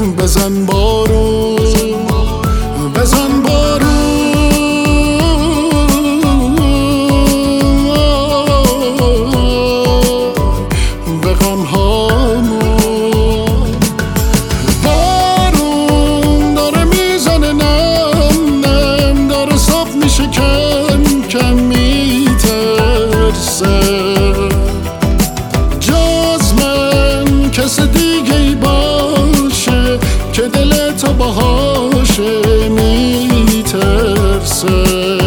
بزن بارون، بزن بارون به غمهامون. بارون داره میزنه نم نم، داره صاف میشه کم کم میترسه. جز من کس دیگه ای باشه که دل تو باهاشه میترسه.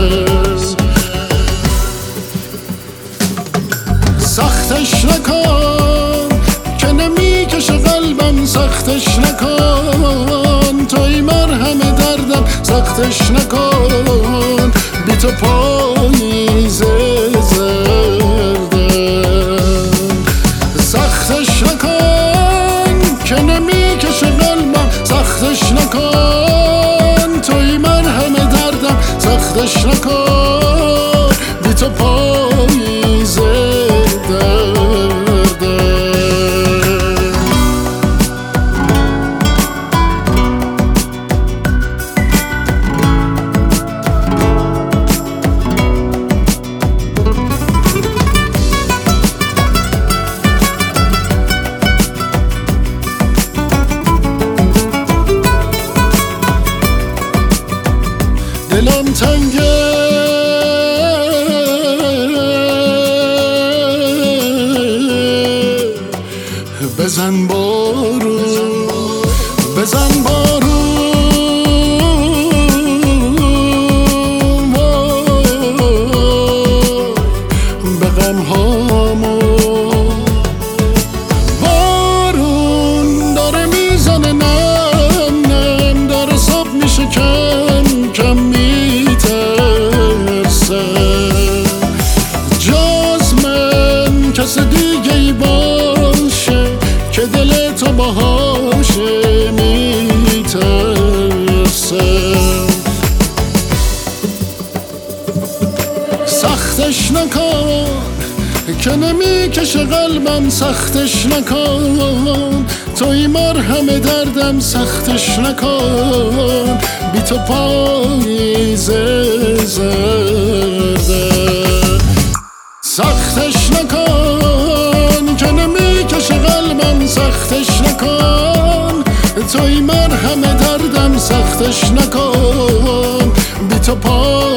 سختش نکن که نمیکشه قلبم، سختش نکن توی مرهم دردم، سختش نکن بی تو پاییز زرده. سختش نکن که نمیکشه قلبم، سختش نکن توی مرهم دردم، سختش نکن بی تو پاییز درده. دلم تنگه بزن بارون، بزن بارون به غمهامون. بارون داره میزنه نم نم، داره صاف میشه کم کم میترسه. جز من کس دیگه ای باشه که دل تو باهاشه میترسه. سختش نکن که نمیکشه قلبم، سختش نکن توی مرهم دردم، سختش نکن بی تو پاییز زرده. سختش نکن که نمیکشه قلبم، سختش نکن توی مرهم دردم، سختش نکن بی تو پاییز